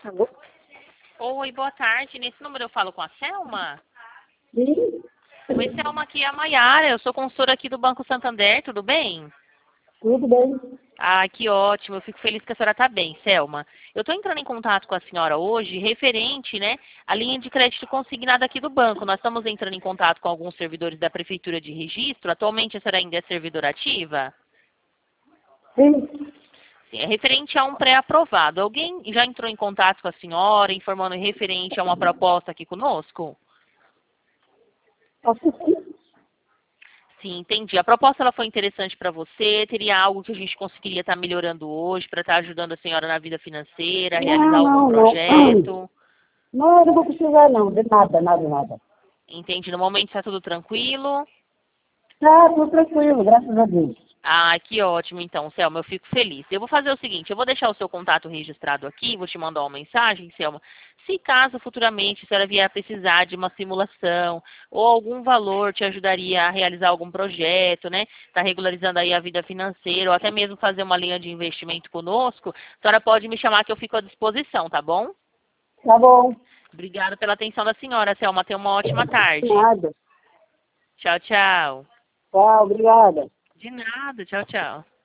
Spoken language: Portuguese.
Alô? Oi, boa tarde. Nesse número eu falo com a Selma? Sim, Oi, Selma, aqui é a Maiara. Eu sou consultora aqui do Banco Santander, tudo bem? tudo bem. Ah, que ótimo. Eu fico feliz que a senhora está bem, Selma. Eu estou entrando em contato com a senhora hoje, referente, né, à linha de crédito consignada aqui do banco. Nós estamos entrando em contato com alguns servidores da Prefeitura de Registro. Atualmente a senhora ainda é servidora ativa? Sim, Sim, é referente a um pré-aprovado. Alguém já entrou em contato com a senhora, informando referente a uma proposta aqui conosco? assisti. Sim, entendi. A proposta ela foi interessante para você? Teria algo que a gente conseguiria estar melhorando hoje para estar ajudando a senhora na vida financeira, a realizar Não, algum não, não. projeto? Não, eu não vou precisar não, de nada, nada, nada. Entende? No momento está tudo tranquilo? Tá, tudo tranquilo, graças a Deus. Ah, que ótimo, então, Selma, eu fico feliz. Eu vou fazer o seguinte, eu vou deixar o seu contato registrado aqui, vou te mandar uma mensagem, Selma. Se caso futuramente a senhora vier a precisar de uma simulação ou algum valor te ajudaria a realizar algum projeto, né? Está regularizando aí a vida financeira ou até mesmo fazer uma linha de investimento conosco, a senhora pode me chamar que eu fico à disposição, tá bom? Tá bom, Obrigada pela atenção da senhora, Selma. Tenha uma ótima tarde. nada. Tchau, tchau. Tá, obrigada. De nada, tchau, tchau.